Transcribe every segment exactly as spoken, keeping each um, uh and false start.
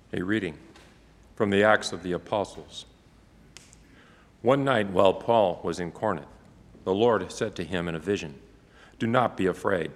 A reading from the Acts of the Apostles. One night while Paul was in Corinth, the Lord said to him in a vision, "Do not be afraid.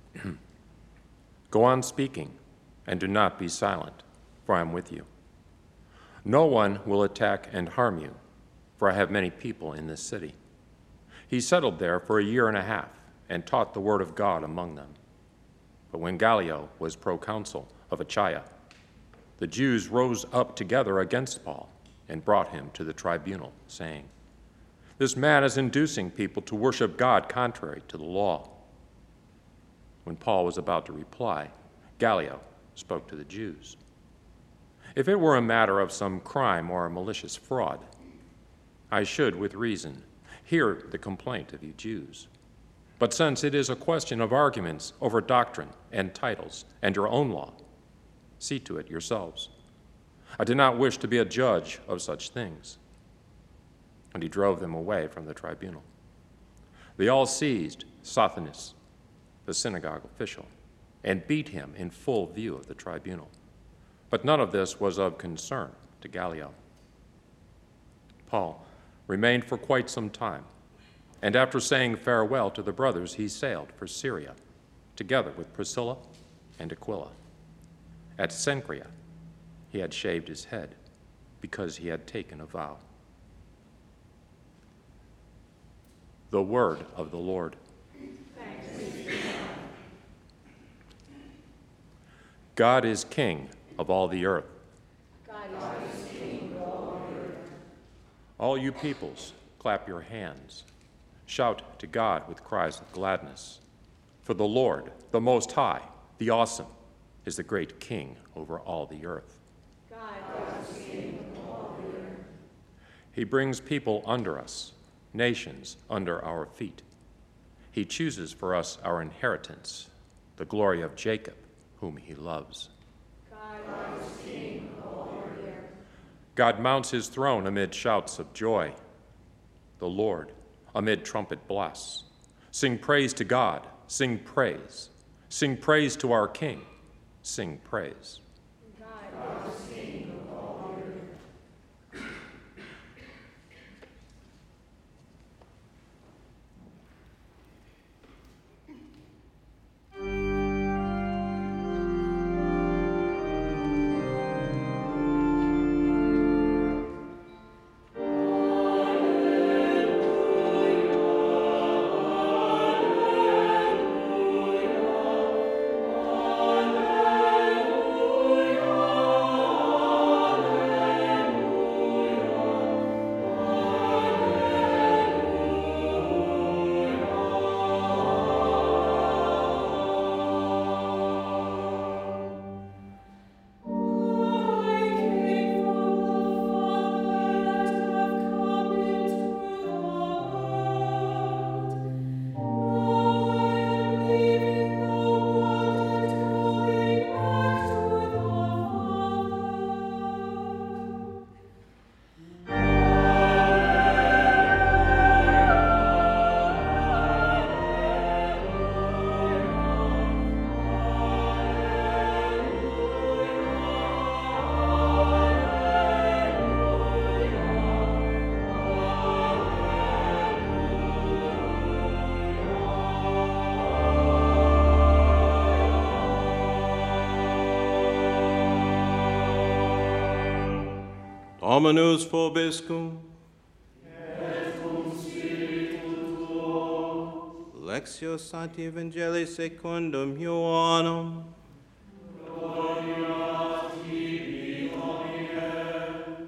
Go on speaking, and do not be silent, for I am with you. No one will attack and harm you, for I have many people in this city." He settled there for a year and a half and taught the word of God among them. But when Gallio was proconsul of Achaia, the Jews rose up together against Paul and brought him to the tribunal, saying, "This man is inducing people to worship God contrary to the law." When Paul was about to reply, Gallio spoke to the Jews. "If it were a matter of some crime or a malicious fraud, I should, with reason, hear the complaint of you Jews. But since it is a question of arguments over doctrine and titles and your own law, see to it yourselves. I did not wish to be a judge of such things." And he drove them away from the tribunal. They all seized Sosthenes, the synagogue official, and beat him in full view of the tribunal. But none of this was of concern to Gallio. Paul remained for quite some time, and after saying farewell to the brothers, he sailed for Syria, together with Priscilla and Aquila. At Cenchrea, he had shaved his head because he had taken a vow. The word of the Lord. Thanks be to God. God is king of all the earth. God is king of all the earth. All you peoples, clap your hands. Shout to God with cries of gladness. For the Lord, the Most High, the Awesome, is the great King over all the earth. God is king of all the earth. He brings people under us, nations under our feet. He chooses for us our inheritance, the glory of Jacob, whom he loves. God is king of all the earth. God mounts his throne amid shouts of joy. The Lord, amid trumpet blasts. Sing praise to God, sing praise. Sing praise to our King, sing praise. God is king of all the earth. Dominus vobiscum. Et cum spiritu tuo. Lectio Sancti Evangelii secundum Ioannum. Gloria tibi, Domine.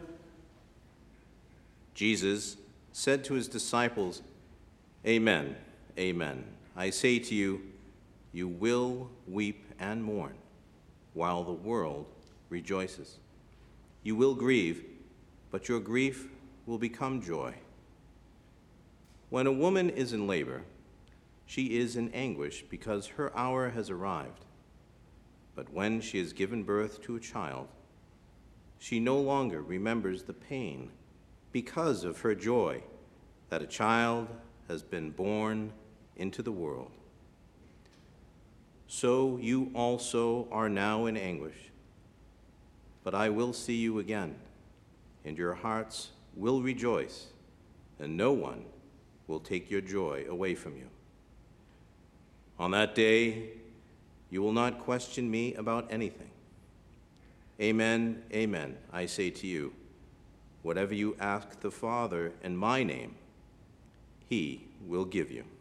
Jesus said to his disciples, "Amen, amen. I say to you, you will weep and mourn, while the world rejoices. You will grieve, but your grief will become joy. When a woman is in labor, she is in anguish because her hour has arrived. But when she has given birth to a child, she no longer remembers the pain because of her joy that a child has been born into the world. So you also are now in anguish. but I will see you again, and your hearts will rejoice, and no one will take your joy away from you. On that day, you will not question me about anything. Amen, amen, I say to you, whatever you ask the Father in my name, he will give you.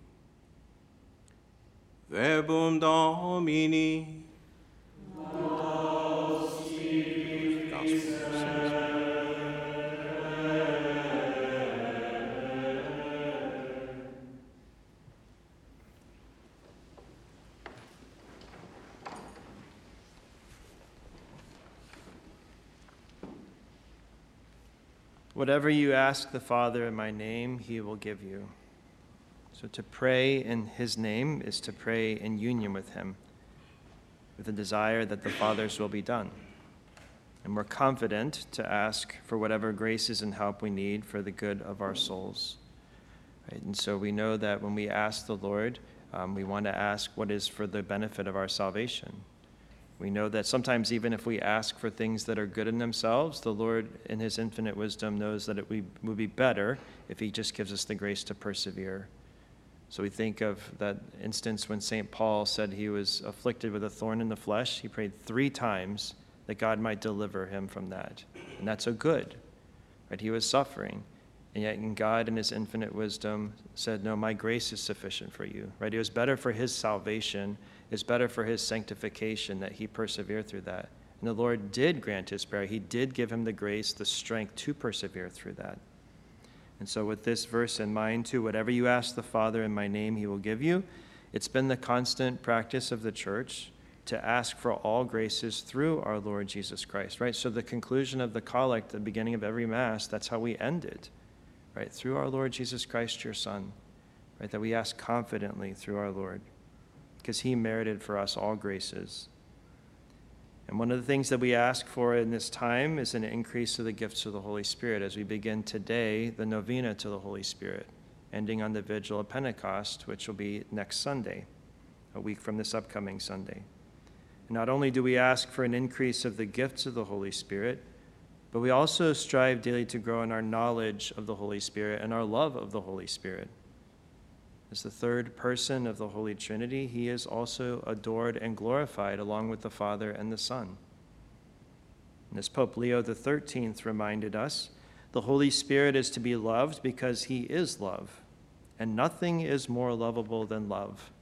Verbum Domini. Whatever you ask the Father in my name, he will give you. So to pray in his name is to pray in union with him, with a desire that the Father's will be done. And we're confident to ask for whatever graces and help we need for the good of our souls. Right? And so we know that when we ask the Lord, um, we want to ask what is for the benefit of our salvation. We know that sometimes even if we ask for things that are good in themselves, the Lord in his infinite wisdom knows that it would be better if he just gives us the grace to persevere. So we think of that instance when Saint Paul said he was afflicted with a thorn in the flesh. He prayed three times that God might deliver him from that. And that's so good, right? He was suffering. And yet God in his infinite wisdom said, no, my grace is sufficient for you, right? It was better for his salvation. It's better for his sanctification that he persevere through that. And the Lord did grant his prayer. He did give him the grace, the strength to persevere through that. And so with this verse in mind too, whatever you ask the Father in my name, he will give you. It's been the constant practice of the church to ask for all graces through our Lord Jesus Christ, right? So the conclusion of the collect, the beginning of every Mass, that's how we end it, right? Through our Lord Jesus Christ, your Son, right? That we ask confidently through our Lord, because he merited for us all graces. And one of the things that we ask for in this time is an increase of the gifts of the Holy Spirit as we begin today the novena to the Holy Spirit, ending on the Vigil of Pentecost, which will be next Sunday, a week from this upcoming Sunday. And not only do we ask for an increase of the gifts of the Holy Spirit, but we also strive daily to grow in our knowledge of the Holy Spirit and our love of the Holy Spirit. As the third person of the Holy Trinity, he is also adored and glorified along with the Father and the Son. And as Pope Leo the thirteenth reminded us, the Holy Spirit is to be loved because he is love, and nothing is more lovable than love.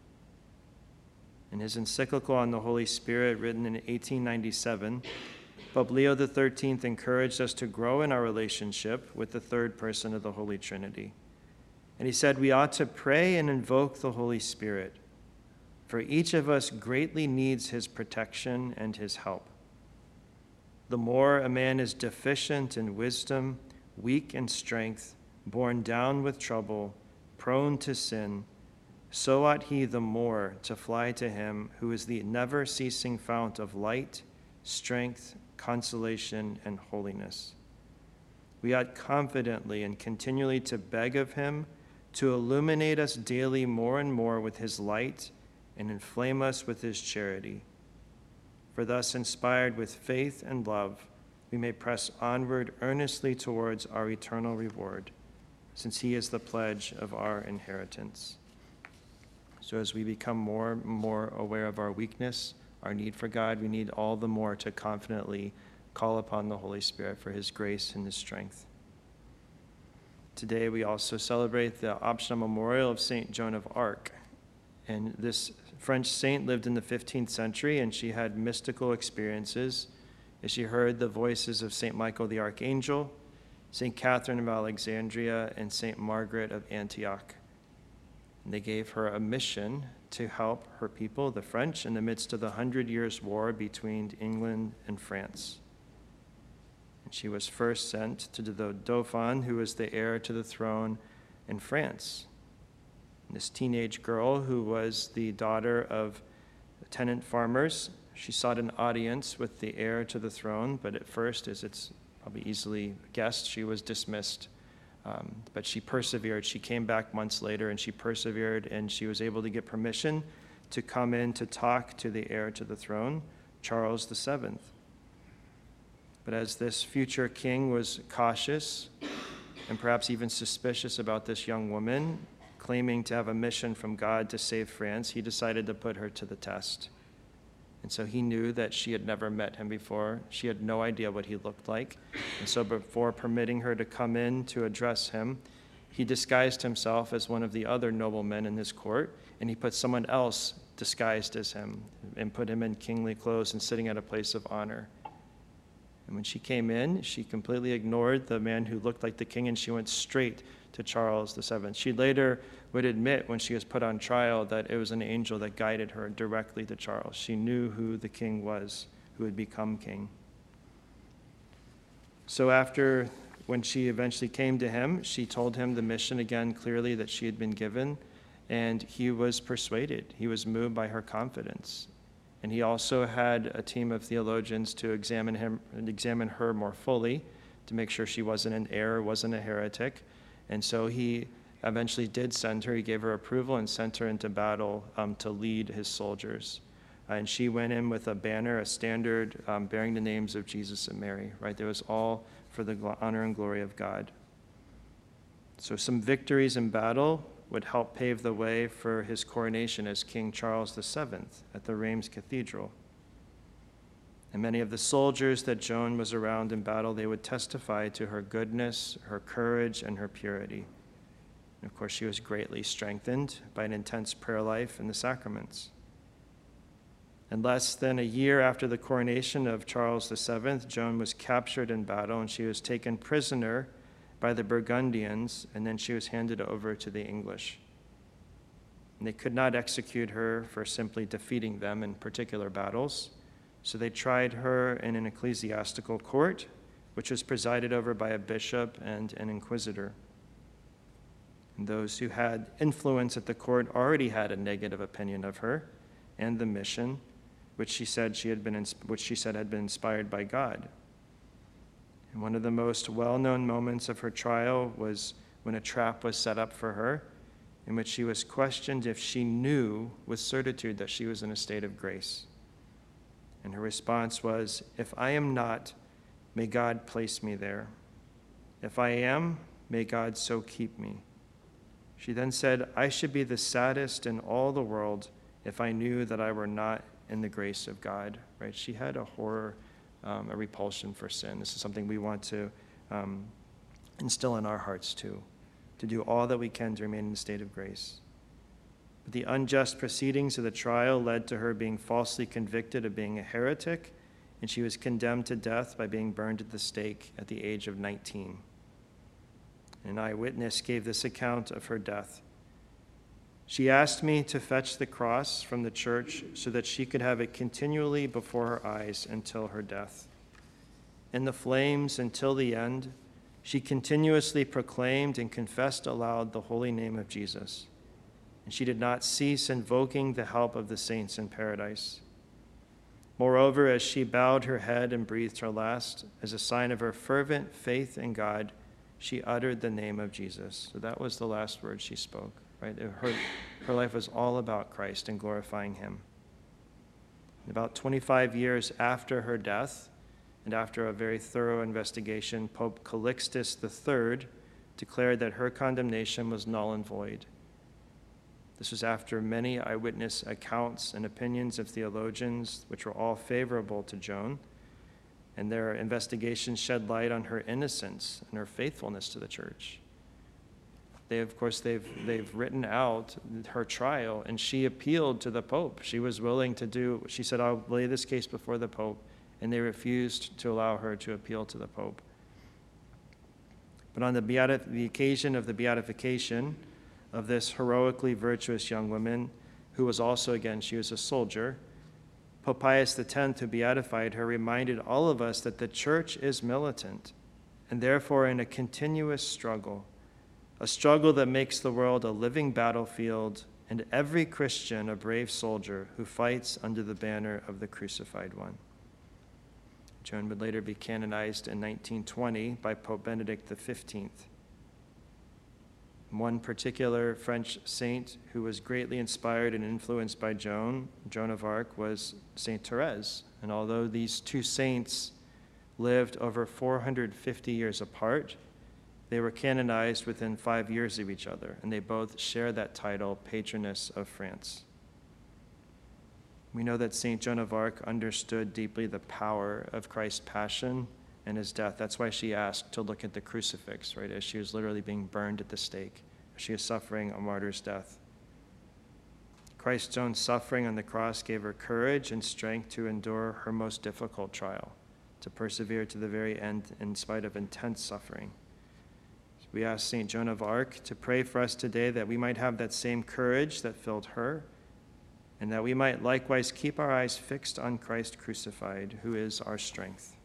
In his encyclical on the Holy Spirit, written in eighteen ninety-seven, Pope Leo the thirteenth encouraged us to grow in our relationship with the third person of the Holy Trinity. And he said we ought to pray and invoke the Holy Spirit, for each of us greatly needs his protection and his help. The more a man is deficient in wisdom, weak in strength, borne down with trouble, prone to sin, so ought he the more to fly to him who is the never-ceasing fount of light, strength, consolation, and holiness. We ought confidently and continually to beg of him to illuminate us daily more and more with his light and inflame us with his charity. For thus, inspired with faith and love, we may press onward earnestly towards our eternal reward, since he is the pledge of our inheritance. So as we become more and more aware of our weakness, our need for God, we need all the more to confidently call upon the Holy Spirit for his grace and his strength. Today we also celebrate the optional memorial of Saint Joan of Arc. And this French saint lived in the fifteenth century, and she had mystical experiences as she heard the voices of Saint Michael the Archangel, Saint Catherine of Alexandria, and Saint Margaret of Antioch. And they gave her a mission to help her people, the French, in the midst of the Hundred Years' War between England and France. And she was first sent to the Dauphin, who was the heir to the throne in France. And this teenage girl, who was the daughter of tenant farmers, she sought an audience with the heir to the throne, but at first, as it's probably easily guessed, she was dismissed. Um, but she persevered. She came back months later, and she persevered, and she was able to get permission to come in to talk to the heir to the throne, Charles the Seventh. But as this future king was cautious and perhaps even suspicious about this young woman, claiming to have a mission from God to save France, he decided to put her to the test. And so he knew that she had never met him before. She had no idea what he looked like. And so before permitting her to come in to address him, he disguised himself as one of the other noblemen in his court, and he put someone else disguised as him and put him in kingly clothes and sitting at a place of honor. And when she came in, she completely ignored the man who looked like the king, and she went straight to Charles the Seventh. She later would admit when she was put on trial that it was an angel that guided her directly to Charles. She knew who the king was, who had become king. So after, when she eventually came to him, she told him the mission again clearly that she had been given, and he was persuaded. He was moved by her confidence. And he also had a team of theologians to examine him, examine her more fully to make sure she wasn't an error, wasn't a heretic. And so he eventually did send her. He gave her approval and sent her into battle um, to lead his soldiers. Uh, and she went in with a banner, a standard um, bearing the names of Jesus and Mary, right? There was all for the honor and glory of God. So some victories in battle would help pave the way for his coronation as King Charles the Seventh at the Reims Cathedral. And many of the soldiers that Joan was around in battle, they would testify to her goodness, her courage, and her purity. And of course, she was greatly strengthened by an intense prayer life and the sacraments. And less than a year after the coronation of Charles the Seventh, Joan was captured in battle, and she was taken prisoner by the Burgundians, and then she was handed over to the English. And they could not execute her for simply defeating them in particular battles, so they tried her in an ecclesiastical court, which was presided over by a bishop and an inquisitor. And those who had influence at the court already had a negative opinion of her and the mission, which she said she had been, which she said had been inspired by God. And one of the most well-known moments of her trial was when a trap was set up for her, in which she was questioned if she knew with certitude that she was in a state of grace. And her response was, "If I am not, may God place me there. If I am, may God so keep me." She then said, "I should be the saddest in all the world if I knew that I were not in the grace of God." Right? She had a horror, um, a repulsion for sin. This is something we want to um, instill in our hearts too, to do all that we can to remain in a state of grace. But the unjust proceedings of the trial led to her being falsely convicted of being a heretic, and she was condemned to death by being burned at the stake at the age of nineteen. An eyewitness gave this account of her death. "She asked me to fetch the cross from the church so that she could have it continually before her eyes until her death. In the flames until the end, she continuously proclaimed and confessed aloud the holy name of Jesus, and she did not cease invoking the help of the saints in paradise. Moreover, as she bowed her head and breathed her last, as a sign of her fervent faith in God, she uttered the name of Jesus." So that was the last word she spoke, right? Her, her life was all about Christ and glorifying him. About twenty-five years after her death, and after a very thorough investigation, Pope Calixtus the Third declared that her condemnation was null and void. This was after many eyewitness accounts and opinions of theologians, which were all favorable to Joan, and their investigations shed light on her innocence and her faithfulness to the church. They, of course, they've, they've written out her trial, and she appealed to the Pope. She was willing to do, she said, "I'll lay this case before the Pope," and they refused to allow her to appeal to the Pope. But on the, beati- the occasion of the beatification of this heroically virtuous young woman, who was also, again, she was a soldier, Pope Pius the Tenth, who beatified her, reminded all of us that the church is militant and therefore in a continuous struggle, a struggle that makes the world a living battlefield and every Christian a brave soldier who fights under the banner of the crucified one. Joan would later be canonized in nineteen twenty by Pope Benedict the Fifteenth. One particular French saint who was greatly inspired and influenced by Joan, Joan of Arc, was Saint Therese. And although these two saints lived over four hundred fifty years apart. They were canonized within five years of each other, and they both share that title, Patroness of France. We know that Saint Joan of Arc understood deeply the power of Christ's passion and his death. That's why she asked to look at the crucifix, right, as she was literally being burned at the stake. She is suffering a martyr's death. Christ's own suffering on the cross gave her courage and strength to endure her most difficult trial, to persevere to the very end in spite of intense suffering. We ask Saint Joan of Arc to pray for us today that we might have that same courage that filled her, and that we might likewise keep our eyes fixed on Christ crucified, who is our strength.